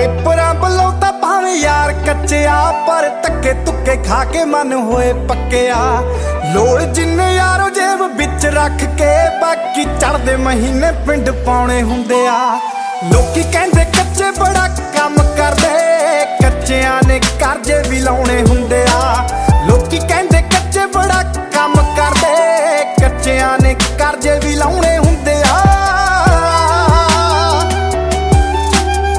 ਪੇਪਰਾਂ ਵੱਲੋਂ ਤਾਂ ਭਾਵੇਂ ਯਾਰ ਕੱਚਿਆ, ਪਰ ਧੱਕੇ ਧੁੱਕੇ ਖਾ ਕੇ ਮਨ ਹੋਏ ਪੱਕਿਆ। ਲੋੜ ਜਿੰਨੇ ਯਾਰੋ ਜੇਬ ਵਿੱਚ ਰੱਖ ਕੇ, ਬਾਕੀ ਚੜ੍ਹਦੇ ਮਹੀਨੇ ਪਿੰਡ ਪਾਉਣੇ ਹੁੰਦੇ ਆ। ਲੋਕੀ ਕਹਿੰਦੇ ਕੱਚੇ ਬੜਾ ਕੰਮ ਕਰਦੇ, ਕੱਚਿਆਂ ਨੇ ਕਰਜ਼ੇ ਵੀ ਲਾਉਣੇ ਹੁੰਦੇ।